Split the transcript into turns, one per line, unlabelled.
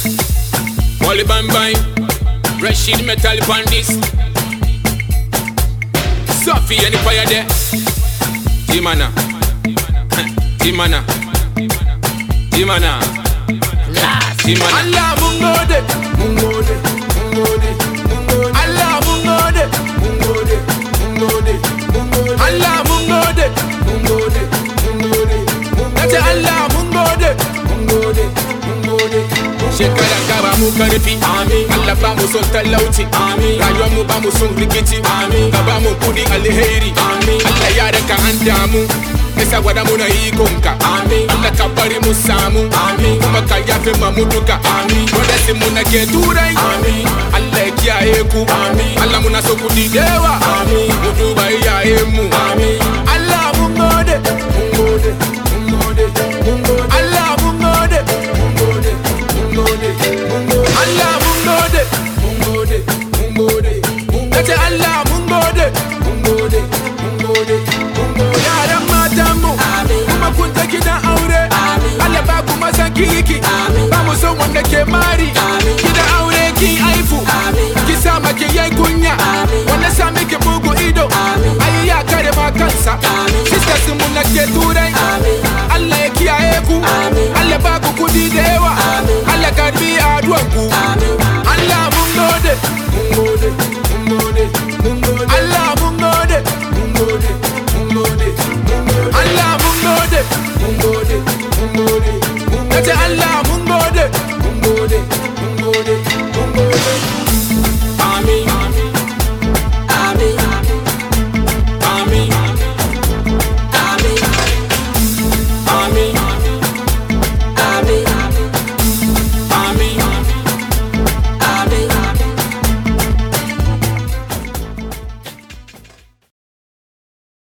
Molly Bang Bang, Rashid Metal Pandis, Sophie and the fire there. Timana, Timana, Timana, Timana. Allah mungode, mungode, mungode, mungode. Allah mungode, mungode, mungode, mungode. Allah mungode, mungode, mungode, mungode. Allah mungode, mungode, mungode. Shekaran ka ba mu karfi, amin. Allah ba mu son talauci, amin. Rayuwar mu ba mu son rikici, amin. Ka ba mu kudi alheri, amin. Allah ya raka an damu, nisa gwada muna ikonka, amin. Allah ka bari mu samu, amin. Kuma ka yafe mu duka, amin. Wanda si muna ke turai, amin. Allah ya kiyaye ku, amin. Allah muna so kudi dewa, amin. Mu duba iyaye mu, amin. Allah mun gode, mun gode, mun gode, mun gode. Allah mun gode, mun gode. Allah mungode, mungode, mungode, mungode. Allah mungode, mungode, mungode, mungode. Yaran matamu, kuma kun ta gidan aure. Allah ba ku mazan kirki, ba mu son wanda ke mari. Gidan aure ki aifu, ki sa maki yayi kunya. Wanda sa miki bugu ido, ayi ya kare ma kansa. Sisters mun na ke turai, Allah ya kiyaye ku. Allah ba ku kudi da yawa. Allah karbi aduwanku. Allah mungode, mungode, mungode, mungode. Allah mungode, mungode, mungode, mungode. Allah mungode, mungode, mungode, mungode. Allah mungode, mungode, mungode, mungode.